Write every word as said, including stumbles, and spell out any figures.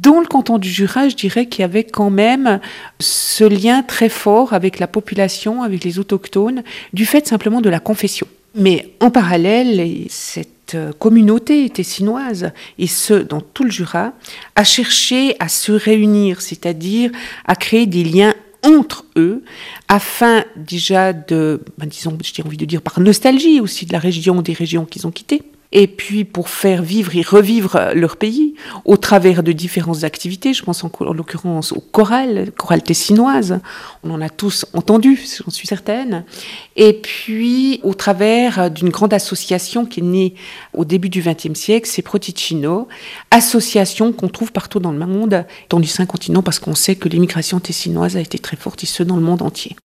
dans le canton du Jura, je dirais qu'il y avait quand même ce lien très fort avec la population, avec les autochtones, du fait simplement de la confession. Mais en parallèle, cette communauté tessinoise, et ce, dans tout le Jura, a cherché à se réunir, c'est-à-dire à créer des liens entre eux, afin déjà de, ben disons, j'ai envie de dire par nostalgie aussi de la région, des régions qu'ils ont quittées, et puis pour faire vivre et revivre leur pays au travers de différentes activités. Je pense en, en l'occurrence au choral, chorale tessinoise, on en a tous entendu, j'en suis certaine, et puis au travers d'une grande association qui est née au début du vingtième siècle, c'est Proticino, association qu'on trouve partout dans le monde, dans les cinq continents, parce qu'on sait que l'immigration tessinoise a été très forte, et ce dans le monde entier.